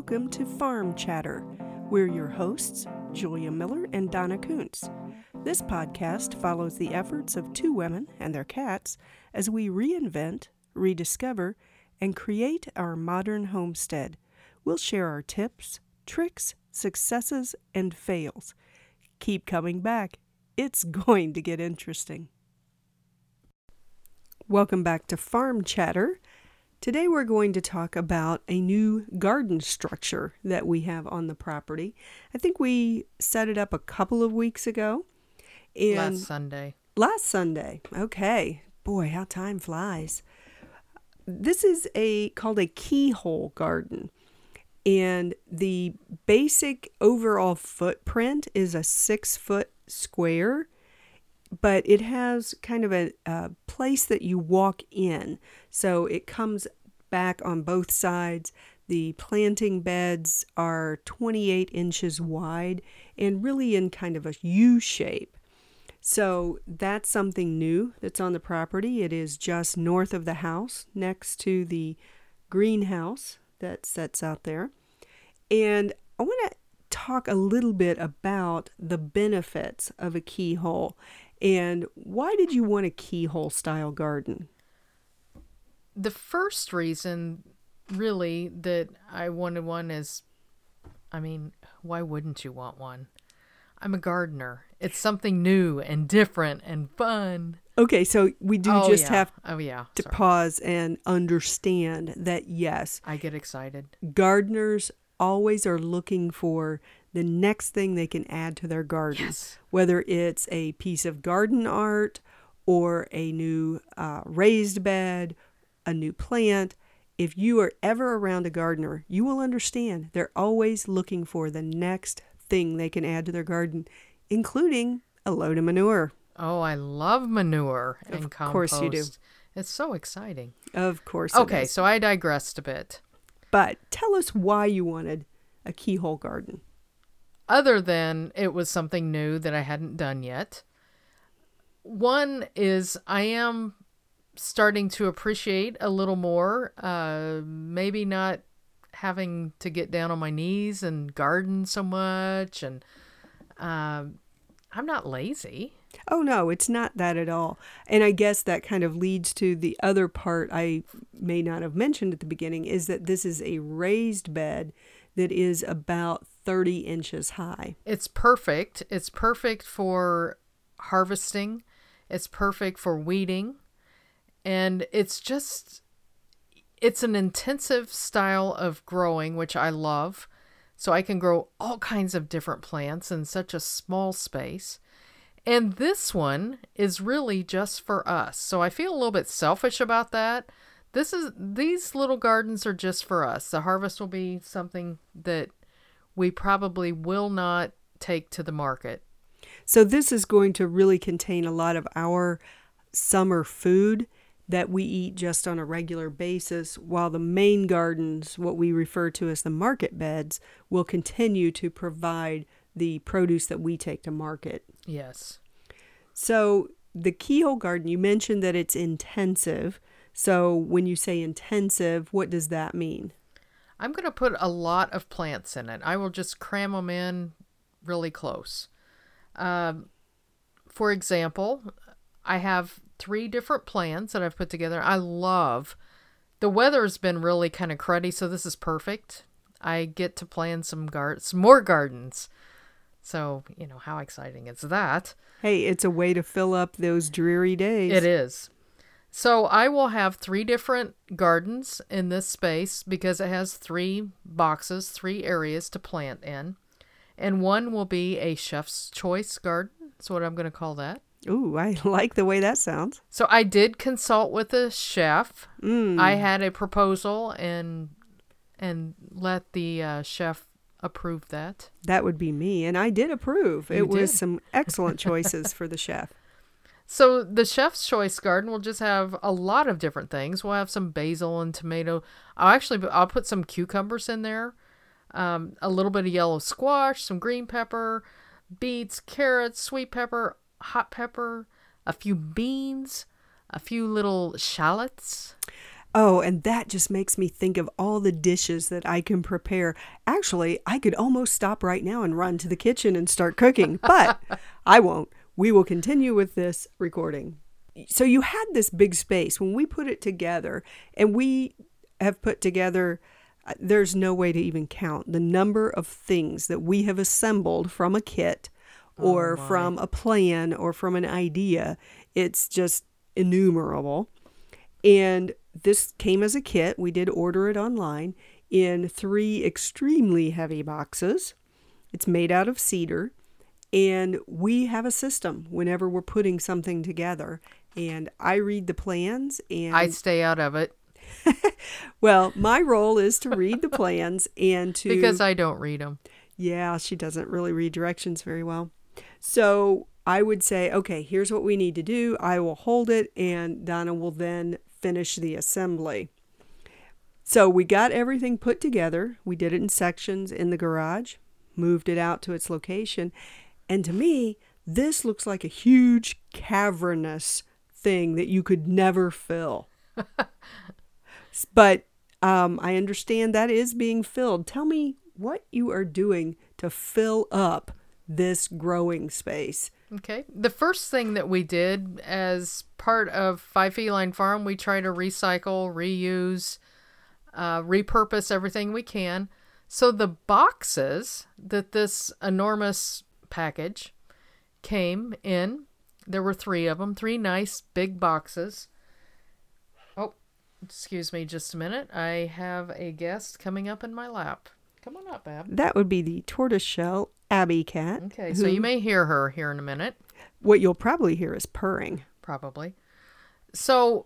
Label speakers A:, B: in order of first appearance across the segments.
A: welcome to Farm Chatter. We're your hosts, Julia Miller and Donna Kuntz. This podcast follows the efforts of two women and their cats as we reinvent, rediscover, and create our modern homestead. We'll share our tips, tricks, successes, and fails. Keep coming back. It's going to get interesting. Welcome back to Farm Chatter. Today we're going to talk about a new garden structure that we have on the property. I think we set it up a couple of weeks ago.
B: Last Sunday.
A: Okay. Boy, how time flies. This is called a keyhole garden. And the basic overall footprint is a 6-foot square, but it has kind of a place that you walk in. So it comes back on both sides. The planting beds are 28 inches wide and really in kind of a U shape. So that's something new that's on the property. It is just north of the house, next to the greenhouse that sits out there. And I want to talk a little bit about the benefits of a keyhole. And why did you want a keyhole style garden?
B: The first reason really that I wanted one is, why wouldn't you want one? I'm a gardener. It's something new and different and fun.
A: Okay, so we do have to
B: Sorry.
A: pause and understand that, yes,
B: I get excited.
A: Gardeners always are looking for the next thing they can add to their garden.
B: Yes.
A: Whether it's a piece of garden art or a new raised bed, a new plant. If you are ever around a gardener, you will understand they're always looking for the next thing they can add to their garden, including a load of manure.
B: Oh, I love manure and compost.
A: Of course you do.
B: It's so exciting.
A: Of course
B: Okay,
A: it is.
B: so I digressed a bit.
A: But tell us why you wanted a keyhole garden.
B: Other than it was something new that I hadn't done yet. One is I am starting to appreciate a little more, maybe not having to get down on my knees and garden so much. And I'm not lazy.
A: Oh, no, it's not that at all. And I guess that kind of leads to the other part I may not have mentioned at the beginning, is that this is a raised bed that is about 30 inches high.
B: It's perfect. It's perfect for harvesting. It's perfect for weeding. And it's an intensive style of growing, which I love. So I can grow all kinds of different plants in such a small space. And this one is really just for us. So I feel a little bit selfish about that. These little gardens are just for us. The harvest will be something that we probably will not take to the market.
A: So this is going to really contain a lot of our summer food that we eat just on a regular basis, while the main gardens, what we refer to as the market beds, will continue to provide the produce that we take to market.
B: Yes.
A: So the keyhole garden, you mentioned that it's intensive. So when you say intensive, what does that mean?
B: I'm going to put a lot of plants in it. I will just cram them in really close. For example, I have 3 different plants that I've put together. The weather's been really kind of cruddy, so this is perfect. I get to plan some more gardens. So, how exciting is that?
A: Hey, it's a way to fill up those dreary days.
B: It is. So I will have 3 different gardens in this space because it has 3 boxes, 3 areas to plant in. And one will be a chef's choice garden. That's what I'm going to call that.
A: Ooh, I like the way that sounds.
B: So I did consult with a chef. I had a proposal and let the chef approve that.
A: That would be me, and I did approve. It was some excellent choices for the chef.
B: So the chef's choice garden will just have a lot of different things. We'll have some basil and tomato. I'll put some cucumbers in there, a little bit of yellow squash, some green pepper, beets, carrots, sweet pepper, hot pepper, a few beans, a few little shallots.
A: Oh, and that just makes me think of all the dishes that I can prepare. Actually, I could almost stop right now and run to the kitchen and start cooking, but I won't. We will continue with this recording. So you had this big space when we put it together, and we have put together, there's no way to even count the number of things that we have assembled from a kit or from a plan or from an idea. It's just innumerable. And this came as a kit. We did order it online in 3 extremely heavy boxes. It's made out of cedar. And we have a system whenever we're putting something together. And I read the plans and
B: I stay out of it.
A: Well, my role is to read the plans and to...
B: Because I don't read them.
A: Yeah, she doesn't really read directions very well. So I would say, okay, here's what we need to do. I will hold it and Donna will then finish the assembly. So we got everything put together. We did it in sections in the garage, moved it out to its location. And to me, this looks like a huge cavernous thing that you could never fill. But I understand that is being filled. Tell me what you are doing to fill up this growing space.
B: Okay. The first thing that we did as part of Five Feline Farm, we try to recycle, reuse, repurpose everything we can. So the boxes that this enormous package came in, there were 3 of them, 3 nice big boxes. Oh, excuse me just a minute. I have a guest coming up in my lap. Come on up, Ab.
A: That would be the tortoiseshell Abby cat.
B: Okay, so you may hear her here in a minute.
A: What you'll probably hear is purring.
B: Probably. So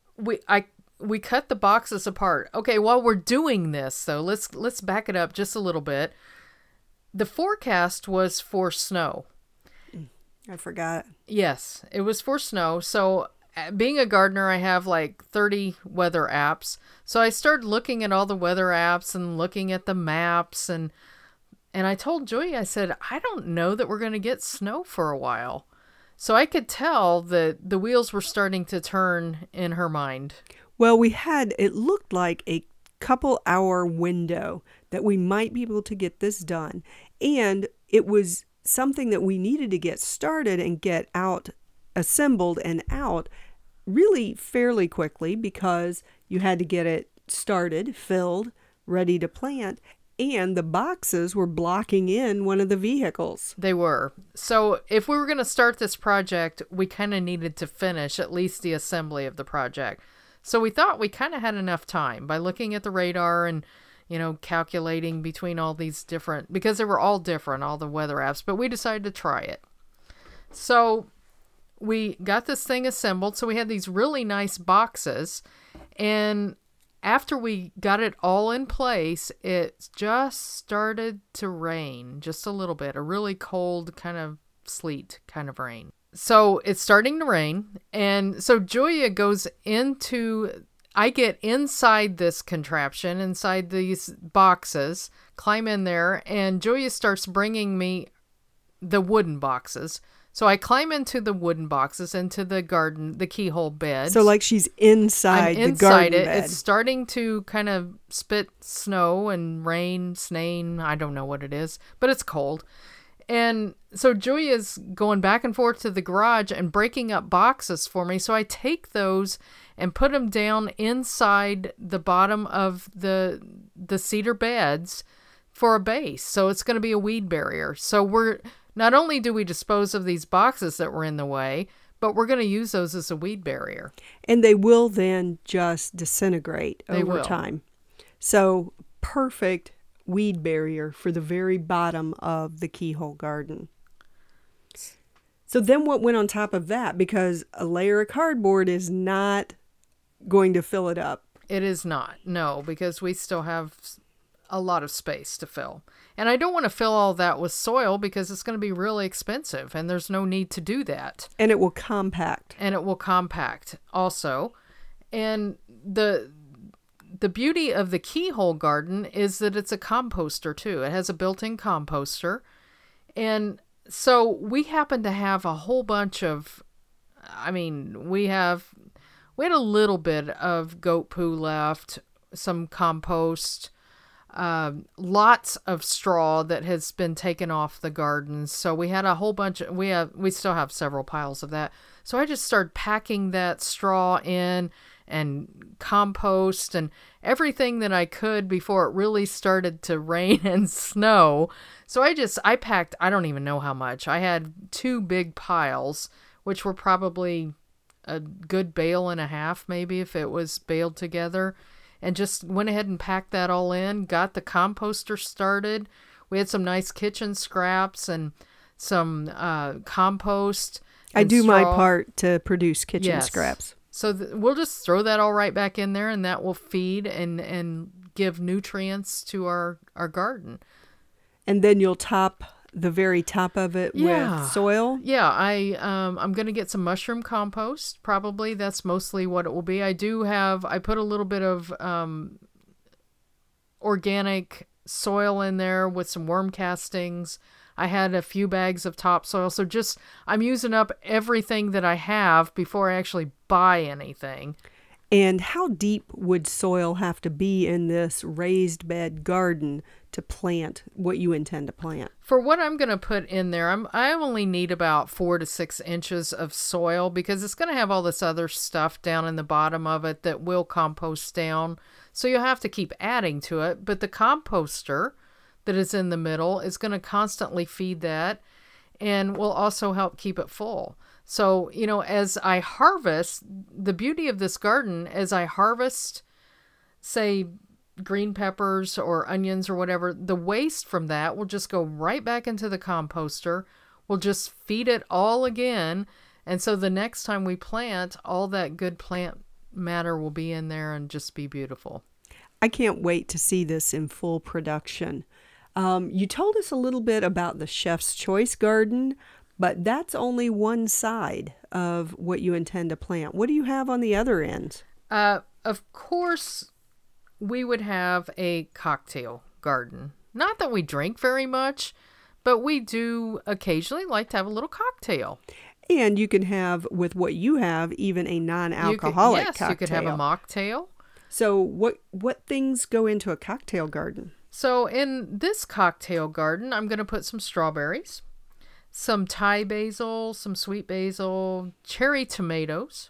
B: we cut the boxes apart. Okay, while we're doing this, though, let's back it up just a little bit. The forecast was for snow.
A: I forgot.
B: Yes, it was for snow. So being a gardener, I have like 30 weather apps. So I started looking at all the weather apps and looking at the maps. And I told Joy, I said, I don't know that we're going to get snow for a while. So I could tell that the wheels were starting to turn in her mind.
A: Well, it looked like a couple hour window that we might be able to get this done. And it was something that we needed to get started and get out, assembled and out really fairly quickly because you had to get it started, filled, ready to plant. And the boxes were blocking in one of the vehicles.
B: They were. So if we were going to start this project, we kind of needed to finish at least the assembly of the project. So we thought we kind of had enough time by looking at the radar and, calculating between all these different, because they were all different, all the weather apps, but we decided to try it. So we got this thing assembled. So we had these really nice boxes, and after we got it all in place, it just started to rain just a little bit, a really cold kind of sleet kind of rain. So it's starting to rain. And so Julia I get inside this contraption, inside these boxes, climb in there, and Julia starts bringing me the wooden boxes. So I climb into the wooden boxes, into the garden, the keyhole beds.
A: So like she's inside the garden
B: inside it.
A: bed.
B: It's starting to kind of spit snow and rain, snane. I don't know what it is, but it's cold. And so Julia's going back and forth to the garage and breaking up boxes for me. So I take those and put them down inside the bottom of the cedar beds for a base. So it's going to be a weed barrier. So not only do we dispose of these boxes that were in the way, but we're going to use those as a weed barrier.
A: And they will then just disintegrate over time. So perfect weed barrier for the very bottom of the keyhole garden. So then what went on top of that? Because a layer of cardboard is not going to fill it up.
B: It is not. No, because we still have a lot of space to fill. And I don't want to fill all that with soil because it's going to be really expensive and there's no need to do that.
A: And it will compact.
B: Also. And the beauty of the keyhole garden is that it's a composter too. It has a built-in composter. And so we happen to have a whole bunch of, we have We had a little bit of goat poo left, some compost, lots of straw that has been taken off the gardens. So we had a whole bunch of, we still have several piles of that. So I just started packing that straw in and compost and everything that I could before it really started to rain and snow. So I packed, I don't even know how much. I had 2 big piles, which were probably a good bale and a half, maybe, if it was baled together, and just went ahead and packed that all in, got the composter started. We had some nice kitchen scraps and some compost.
A: I do
B: straw.
A: my part to produce kitchen scraps.
B: So we'll just throw that all right back in there, and that will feed and give nutrients to our garden.
A: And then you'll top the very top of it with soil?
B: Yeah, I'm going to get some mushroom compost, probably. That's mostly what it will be. I put a little bit of organic soil in there with some worm castings. I had a few bags of topsoil. So I'm using up everything that I have before I actually buy anything.
A: And how deep would soil have to be in this raised bed garden to plant what you intend to plant?
B: For what I'm going to put in there, I only need about 4 to 6 inches of soil because it's going to have all this other stuff down in the bottom of it that will compost down. So you'll have to keep adding to it. But the composter that is in the middle is going to constantly feed that and will also help keep it full. So, as I harvest, the beauty of this garden, as I harvest, say, green peppers or onions or whatever, the waste from that will just go right back into the composter. We'll just feed it all again. And so the next time we plant, all that good plant matter will be in there and just be beautiful.
A: I can't wait to see this in full production. You told us a little bit about the Chef's Choice garden, but that's only one side of what you intend to plant. What do you have on the other end?
B: Of course, we would have a cocktail garden. Not that we drink very much, but we do occasionally like to have a little cocktail.
A: And you can have, with what you have, even a non-alcoholic cocktail. Yes,
B: you could have a mocktail.
A: So what things go into a cocktail garden?
B: So in this cocktail garden, I'm going to put some strawberries, some Thai basil, some sweet basil, cherry tomatoes.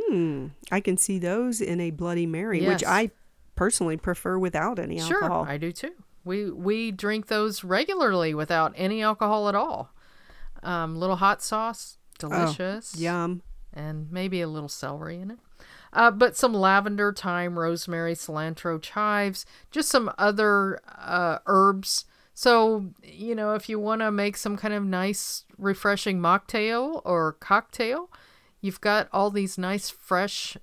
A: I can see those in a Bloody Mary, which I personally prefer without any alcohol.
B: Sure, I do too. We drink those regularly without any alcohol at all. Little hot sauce, delicious.
A: Oh, yum.
B: And maybe a little celery in it. But some lavender, thyme, rosemary, cilantro, chives, just some other herbs. So, if you want to make some kind of nice, refreshing mocktail or cocktail, you've got all these nice, fresh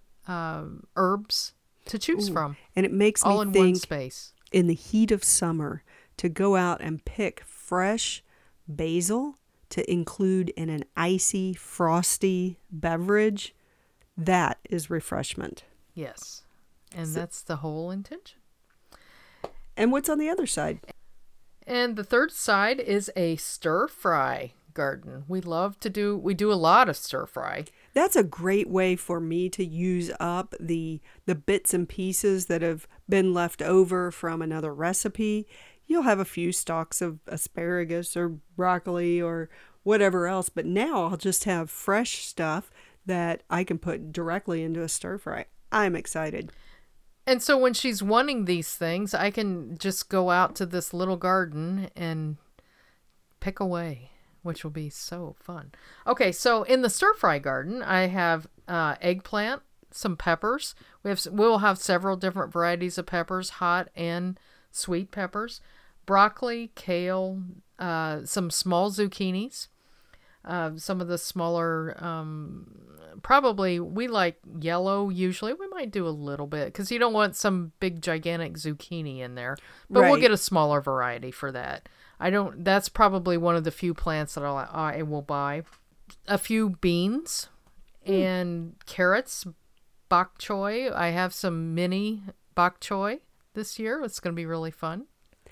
B: herbs to choose from.
A: And it makes me
B: all in
A: think,
B: one space.
A: In the heat of summer, to go out and pick fresh basil to include in an icy, frosty beverage. That is refreshment.
B: Yes. And that's the whole intention.
A: And what's on the other side?
B: And the third side is a stir-fry garden. We do a lot of stir-fry.
A: That's a great way for me to use up the bits and pieces that have been left over from another recipe. You'll have a few stalks of asparagus or broccoli or whatever else, but now I'll just have fresh stuff that I can put directly into a stir fry. I'm excited.
B: And so when she's wanting these things, I can just go out to this little garden and pick away, which will be so fun. Okay, so in the stir fry garden, I have eggplant, some peppers. We'll have several different varieties of peppers, hot and sweet peppers, broccoli, kale, some small zucchinis. Some of the smaller, probably we like yellow usually. We might do a little bit because you don't want some big gigantic zucchini in there. But We'll get a smaller variety for that. That's probably one of the few plants that I will buy. A few beans and carrots, bok choy. I have some mini bok choy this year. It's going to be really fun.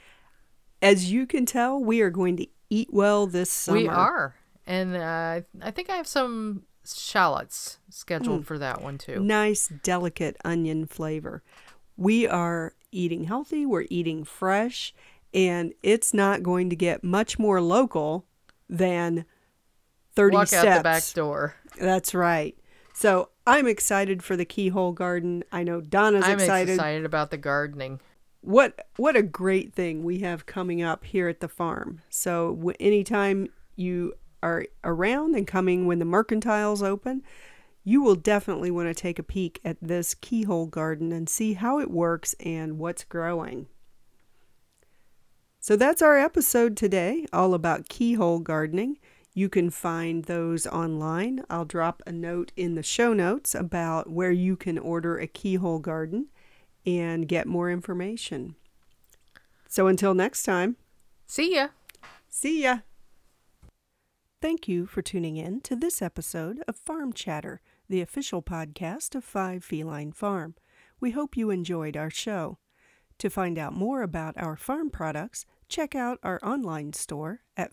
A: As you can tell, we are going to eat well this summer.
B: We are. And I think I have some shallots scheduled for that one too.
A: Nice, delicate onion flavor. We are eating healthy, we're eating fresh, and it's not going to get much more local than 30
B: Walk
A: steps.
B: out the back door.
A: That's right. So I'm excited for the Keyhole Garden. I know Donna's excited.
B: I'm excited about the gardening.
A: What a great thing we have coming up here at the farm. So anytime you are around and coming when the Mercantile's open, you will definitely want to take a peek at this Keyhole Garden and see how it works and what's growing. So that's our episode today, all about keyhole gardening. You can find those online. I'll drop a note in the show notes about where you can order a keyhole garden and get more information. So until next time.
B: See ya.
A: See ya. Thank you for tuning in to this episode of Farm Chatter, the official podcast of 5 Feline Farm. We hope you enjoyed our show. To find out more about our farm products, check out our online store at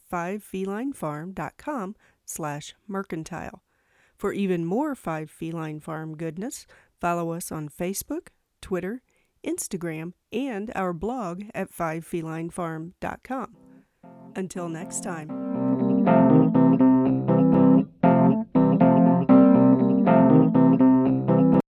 A: 5felinefarm.com/mercantile. For even more 5 Feline Farm goodness, follow us on Facebook, Twitter, Instagram, and our blog at 5felinefarm.com. Until next time.